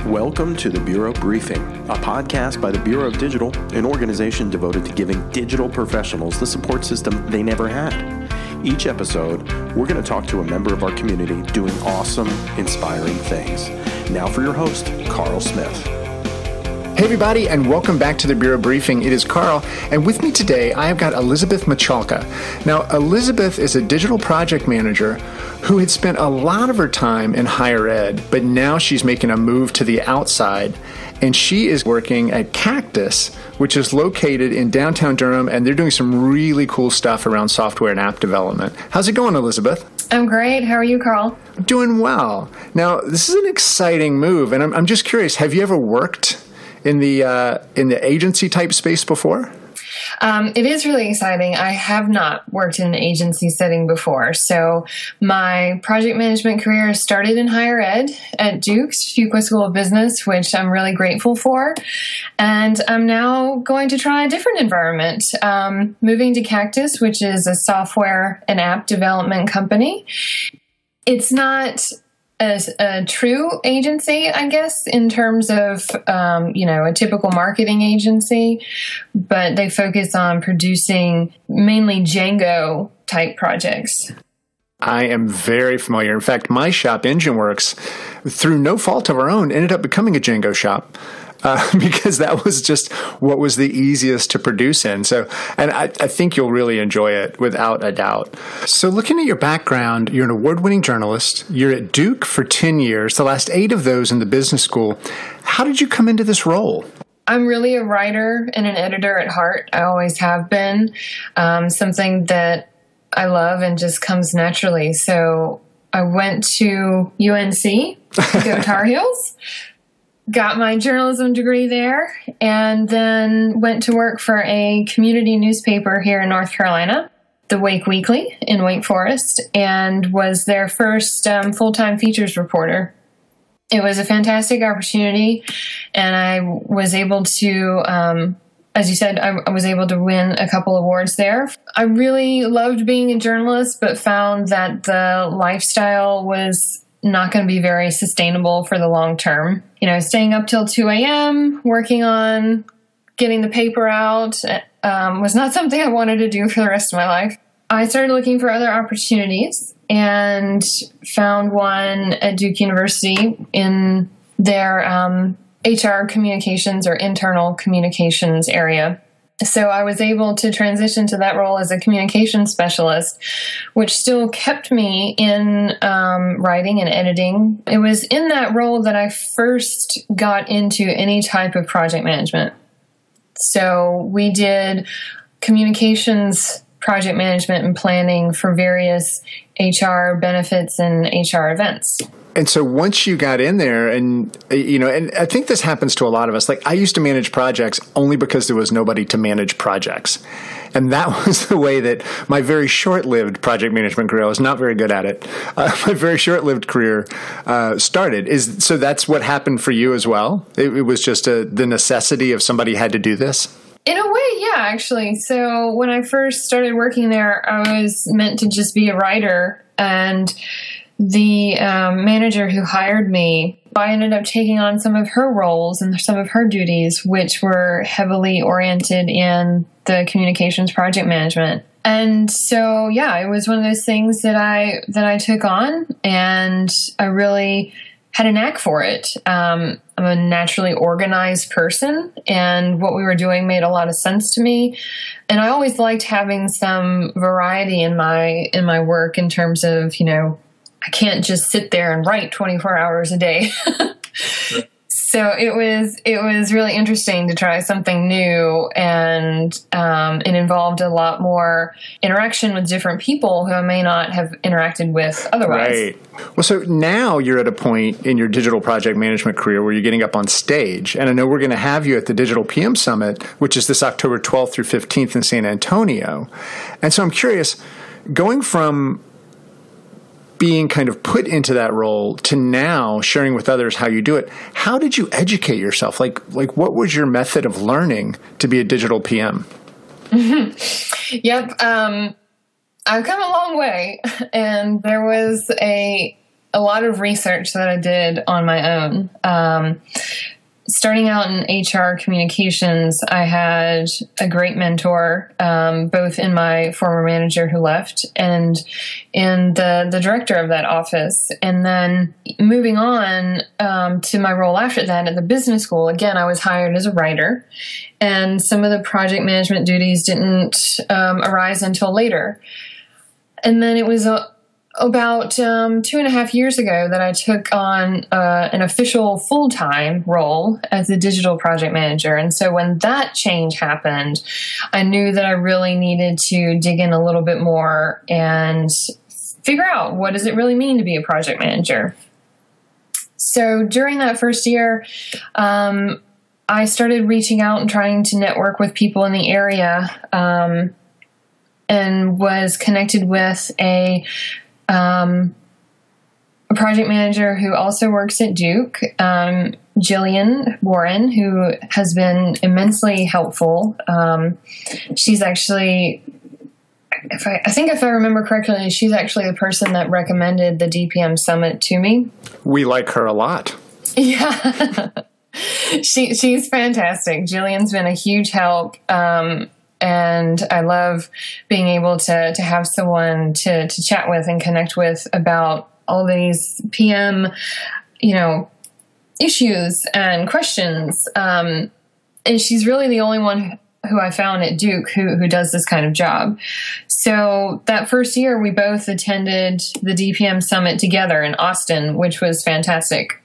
Welcome to the Bureau Briefing, a podcast by the Bureau of Digital, an organization devoted to giving digital professionals the support system they never had. Each episode, we're going to talk to a member of our community doing awesome, inspiring things. Now for your host, Carl Smith. Hey everybody, and welcome back to the Bureau Briefing. It is Carl, and with me today I have got Elizabeth Michalka. Now, Elizabeth is a digital project manager who had spent a lot of her time in higher ed, but now she's making a move to the outside, and she is working at Cactus, which is located in downtown Durham, and they're doing some really cool stuff around software and app development. How's it going, Elizabeth? I'm great. How are you, Carl? I'm doing well. Now, this is an exciting move, and I'm just curious, have you ever worked in the agency type space before? It is really exciting. I have not worked in an agency setting before. So my project management career started in higher ed at Duke's Fuqua School of Business, which I'm really grateful for. And I'm now going to try a different environment, moving to Cactus, which is a software and app development company. It's not a true agency, I guess, in terms of, a typical marketing agency, but they focus on producing mainly Django type projects. I am very familiar. In fact, my shop, EngineWorks, through no fault of our own, ended up becoming a Django shop. Because that was just what was the easiest to produce in. So, and I think you'll really enjoy it without a doubt. So looking at your background, you're an award-winning journalist. You're at Duke for 10 years, the last 8 of those in the business school. How did you come into this role? I'm really a writer and an editor at heart. I always have been. Something that I love and just comes naturally. So I went to UNC, go Tar Heels. Got my journalism degree there, and then went to work for a community newspaper here in North Carolina, the Wake Weekly in Wake Forest, and was their first full-time features reporter. It was a fantastic opportunity, and I was able to, as you said, I was able to win a couple awards there. I really loved being a journalist, but found that the lifestyle was not going to be very sustainable for the long term. Staying up till 2 a.m., working on getting the paper out was not something I wanted to do for the rest of my life. I started looking for other opportunities and found one at Duke University in their HR communications or internal communications area. So I was able to transition to that role as a communications specialist, which still kept me in writing and editing. It was in that role that I first got into any type of project management. So we did communications, project management, and planning for various HR benefits and HR events. And so once you got in there and I think this happens to a lot of us, like I used to manage projects only because there was nobody to manage projects. And that was the way that my very short-lived project management career, I was not very good at it, my very short-lived career started. So that's what happened for you as well? It was just the necessity of somebody had to do this? In a way, yeah, actually. So when I first started working there, I was meant to just be a writer, and the manager who hired me, I ended up taking on some of her roles and some of her duties, which were heavily oriented in the communications project management. And so, yeah, it was one of those things that I took on, and I really had a knack for it. I'm a naturally organized person, and what we were doing made a lot of sense to me. And I always liked having some variety in my work in terms of, I can't just sit there and write 24 hours a day. So it was really interesting to try something new, and it involved a lot more interaction with different people who I may not have interacted with otherwise. Right. Well, so now you're at a point in your digital project management career where you're getting up on stage, and I know we're going to have you at the Digital PM Summit, which is this October 12th through 15th in San Antonio. And so I'm curious, going from being kind of put into that role to now sharing with others how you do it, how did you educate yourself? Like what was your method of learning to be a digital PM? Yep. I've come a long way, and there was a a lot of research that I did on my own. Starting out in HR communications, I had a great mentor, both in my former manager who left and in the director of that office. And then moving on to my role after that at the business school, again, I was hired as a writer, and some of the project management duties didn't arise until later. And then it was about 2.5 years ago that I took on an official full-time role as a digital project manager. And so when that change happened, I knew that I really needed to dig in a little bit more and figure out, what does it really mean to be a project manager? So during that first year, I started reaching out and trying to network with people in the area, and was connected with a project manager who also works at Duke, Jillian Warren, who has been immensely helpful. She's actually, if I remember correctly, she's actually the person that recommended the DPM Summit to me. We like her a lot. Yeah. She's fantastic. Jillian's been a huge help. And I love being able to have someone to chat with and connect with about all these PM, issues and questions. And she's really the only one who I found at Duke who does this kind of job. So that first year, we both attended the DPM Summit together in Austin, which was fantastic.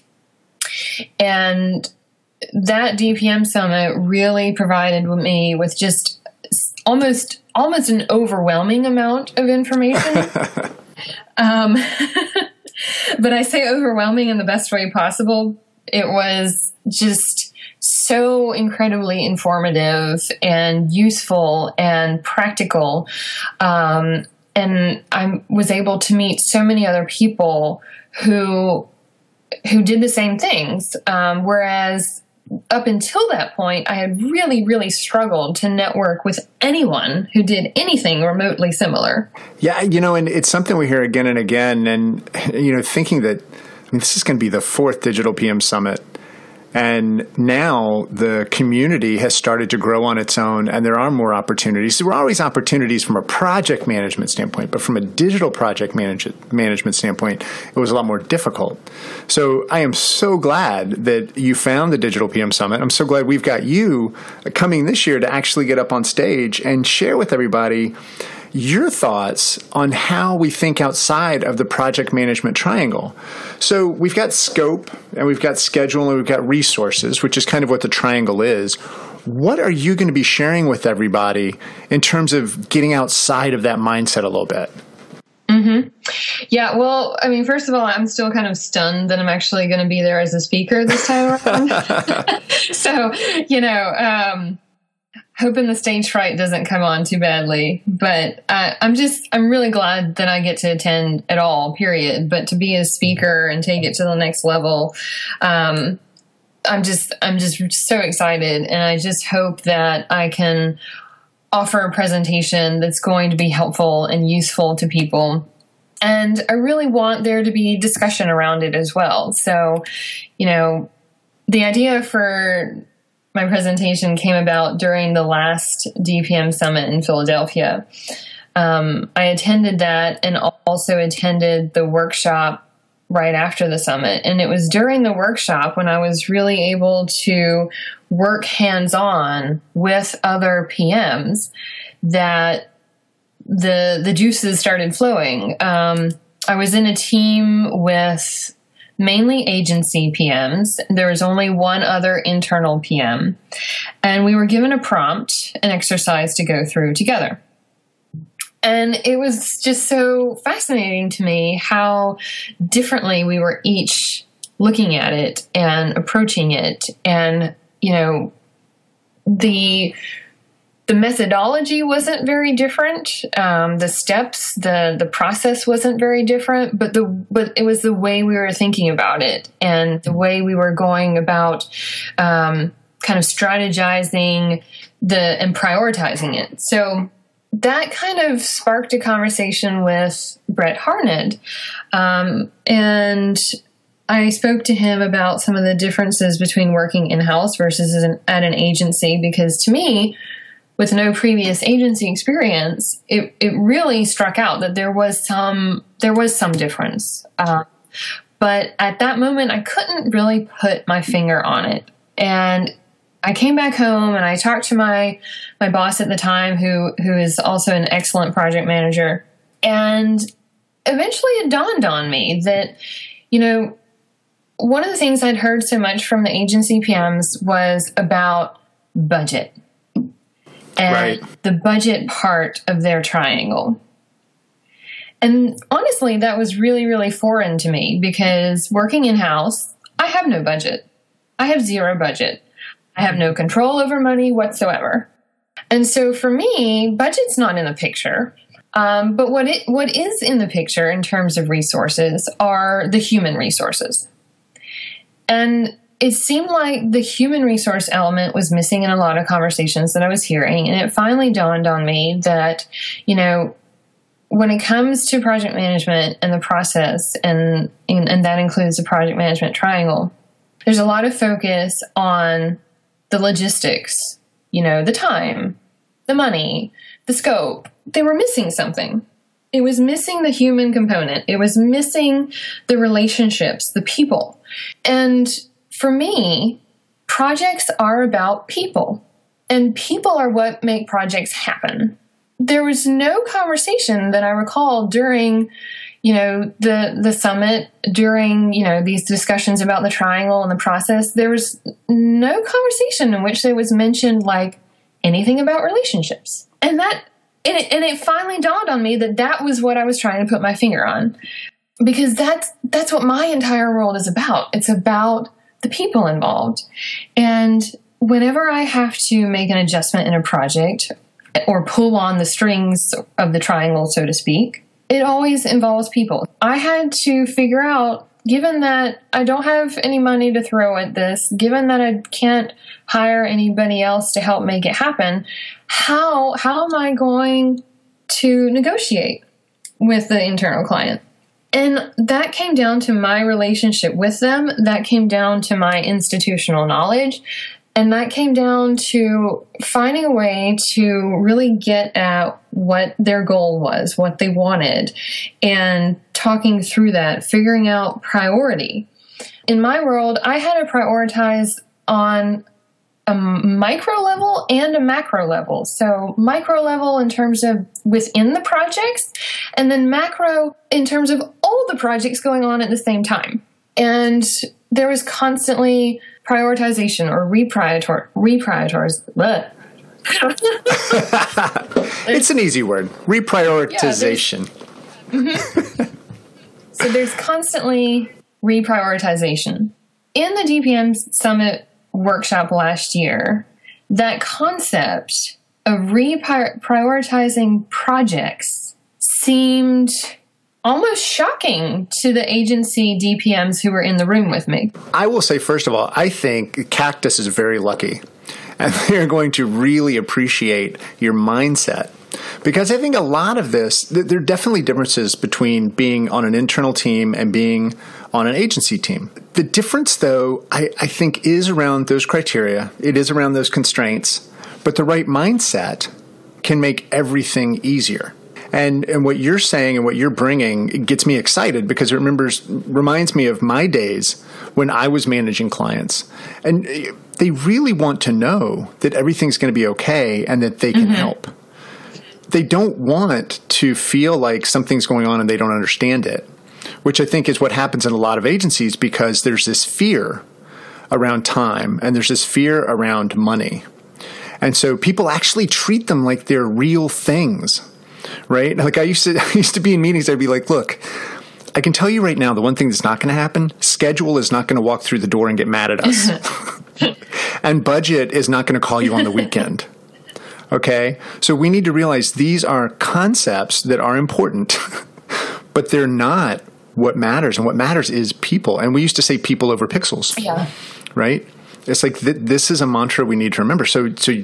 And that DPM Summit really provided me with just almost an overwhelming amount of information. But I say overwhelming in the best way possible. It was just so incredibly informative and useful and practical. And I was able to meet so many other people who did the same things. Whereas up until that point, I had really, really struggled to network with anyone who did anything remotely similar. Yeah, and it's something we hear again and again. And, thinking that this is going to be the fourth Digital PM Summit. And now the community has started to grow on its own, and there are more opportunities. There were always opportunities from a project management standpoint, but from a digital project management standpoint, it was a lot more difficult. So I am so glad that you found the Digital PM Summit. I'm so glad we've got you coming this year to actually get up on stage and share with everybody your thoughts on how we think outside of the project management triangle. So we've got scope, and we've got schedule, and we've got resources, which is kind of what the triangle is. What are you going to be sharing with everybody in terms of getting outside of that mindset a little bit? Mm-hmm. Yeah, well, first of all, I'm still kind of stunned that I'm actually going to be there as a speaker this time around. So, hoping the stage fright doesn't come on too badly, but I'm really glad that I get to attend at all, period. But to be a speaker and take it to the next level, I'm just so excited. And I just hope that I can offer a presentation that's going to be helpful and useful to people. And I really want there to be discussion around it as well. So, the idea for my presentation came about during the last DPM Summit in Philadelphia. I attended that and also attended the workshop right after the summit. And it was during the workshop when I was really able to work hands-on with other PMs that the juices started flowing. I was in a team with mainly agency PMs. There was only one other internal PM. And we were given a prompt, an exercise to go through together. And it was just so fascinating to me how differently we were each looking at it and approaching it. And, the methodology wasn't very different. The steps, the process wasn't very different, but it was the way we were thinking about it and the way we were going about kind of strategizing and prioritizing it. So that kind of sparked a conversation with Brett Harned. And I spoke to him about some of the differences between working in-house versus at an agency, because to me, with no previous agency experience, it really struck out that there was some difference. But at that moment, I couldn't really put my finger on it. And I came back home and I talked to my boss at the time, who is also an excellent project manager. And eventually it dawned on me that, one of the things I'd heard so much from the agency PMs was about budget and the budget part of their triangle. And honestly, that was really, really foreign to me, because working in-house, I have no budget. I have zero budget. I have no control over money whatsoever. And so for me, budget's not in the picture. But what is in the picture in terms of resources are the human resources. And it seemed like the human resource element was missing in a lot of conversations that I was hearing. And it finally dawned on me that, when it comes to project management and the process, and that includes the project management triangle, there's a lot of focus on the logistics, the time, the money, the scope. They were missing something. It was missing the human component. It was missing the relationships, the people. And for me, projects are about people, and people are what make projects happen. There was no conversation that I recall during, the summit, during, these discussions about the triangle and the process. There was no conversation in which there was mentioned anything about relationships. And it finally dawned on me that was what I was trying to put my finger on, because that's what my entire world is about. It's about the people involved. And whenever I have to make an adjustment in a project or pull on the strings of the triangle, so to speak, it always involves people. I had to figure out, given that I don't have any money to throw at this, given that I can't hire anybody else to help make it happen, how am I going to negotiate with the internal client? And that came down to my relationship with them. That came down to my institutional knowledge. And that came down to finding a way to really get at what their goal was, what they wanted, and talking through that, figuring out priority. In my world, I had to prioritize on a micro level and a macro level. So micro level in terms of within the projects, and then macro in terms of all the projects going on at the same time. And there was constantly prioritization or reprioritize. It's an easy word. Reprioritization. Yeah, so there's constantly reprioritization. In the DPM Summit workshop last year, that concept of reprioritizing projects seemed almost shocking to the agency DPMs who were in the room with me. I will say, first of all, I think Cactus is very lucky, and they're going to really appreciate your mindset, because I think a lot of this, there are definitely differences between being on an internal team and being on an agency team. The difference, though, I think is around those criteria. It is around those constraints, but the right mindset can make everything easier. And what you're saying and what you're bringing gets me excited, because it reminds me of my days when I was managing clients. And they really want to know that everything's going to be okay and that they can help. They don't want to feel like something's going on and they don't understand it, which I think is what happens in a lot of agencies, because there's this fear around time and there's this fear around money. And so people actually treat them like they're real things. Right? Like I used to be in meetings, I'd be like, look, I can tell you right now, the one thing that's not going to happen, schedule is not going to walk through the door and get mad at us. And budget is not going to call you on the weekend. Okay? So we need to realize these are concepts that are important, but they're not what matters. And what matters is people. And we used to say people over pixels. Yeah. Right? It's like this is a mantra we need to remember. So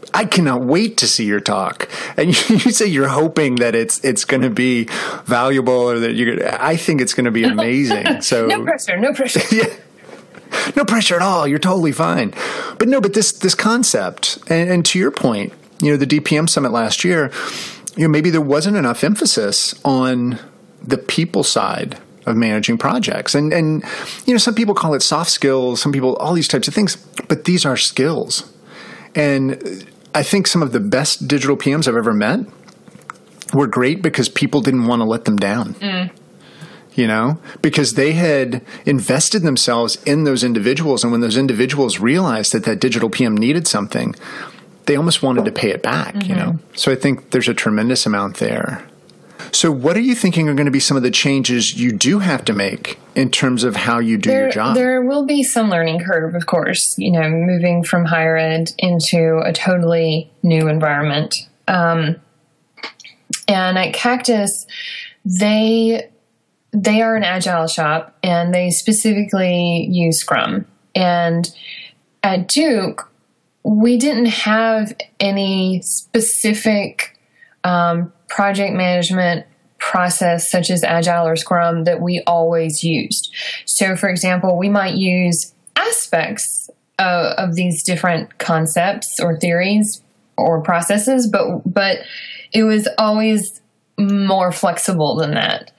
I cannot wait to see your talk. And you say you're hoping that it's going to be valuable, or that I think it's going to be amazing. So no pressure. Yeah. No pressure at all. You're totally fine. But this concept, and to your point, the DPM Summit last year, maybe there wasn't enough emphasis on the people side of managing projects. And some people call it soft skills, some people, all these types of things, but these are skills. And I think some of the best digital PMs I've ever met were great because people didn't want to let them down. Because they had invested themselves in those individuals. And when those individuals realized that digital PM needed something, they almost wanted to pay it back, So I think there's a tremendous amount there. So what are you thinking are going to be some of the changes you do have to make in terms of how you do your job? There will be some learning curve, of course, moving from higher ed into a totally new environment. And at Cactus, they are an agile shop, and they specifically use Scrum. And at Duke, we didn't have any specific project management process such as Agile or Scrum that we always used. So, for example, we might use aspects of these different concepts or theories or processes, but it was always more flexible than that.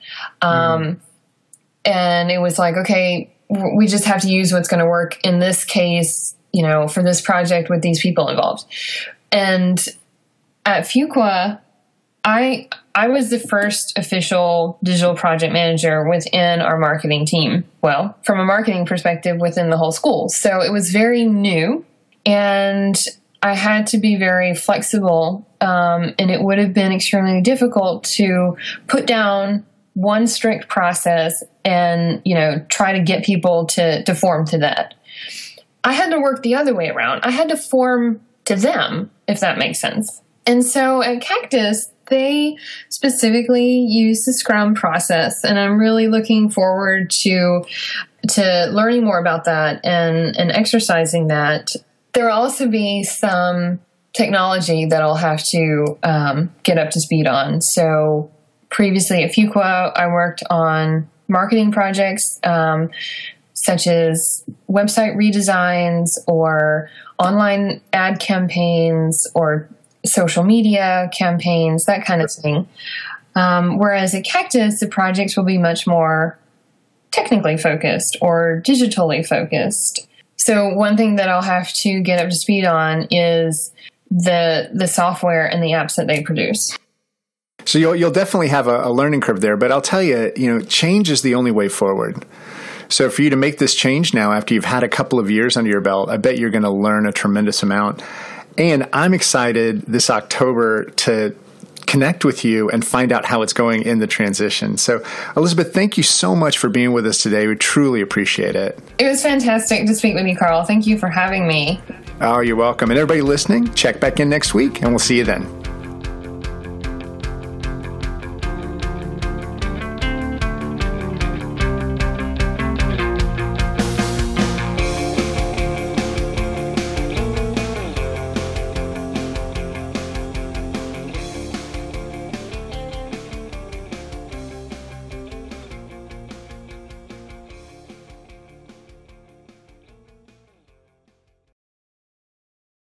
And it was like, okay, we just have to use what's going to work in this case, for this project with these people involved. And at Fuqua, I was the first official digital project manager within our marketing team. Well, from a marketing perspective, within the whole school. So it was very new, and I had to be very flexible. And it would have been extremely difficult to put down one strict process and, try to get people to form to that. I had to work the other way around. I had to form to them, if that makes sense. And so at Cactus, they specifically use the Scrum process, and I'm really looking forward to learning more about that and exercising that. There will also be some technology that I'll have to get up to speed on. So previously at Fuqua, I worked on marketing projects such as website redesigns or online ad campaigns or social media campaigns, that kind of thing. Whereas at Cactus, the projects will be much more technically focused or digitally focused. So one thing that I'll have to get up to speed on is the software and the apps that they produce. So you'll definitely have a learning curve there, but I'll tell you, change is the only way forward. So for you to make this change now after you've had a couple of years under your belt, I bet you're going to learn a tremendous amount. And I'm excited this October to connect with you and find out how it's going in the transition. So, Elizabeth, thank you so much for being with us today. We truly appreciate it. It was fantastic to speak with you, Carl. Thank you for having me. Oh, you're welcome. And everybody listening, check back in next week, and we'll see you then.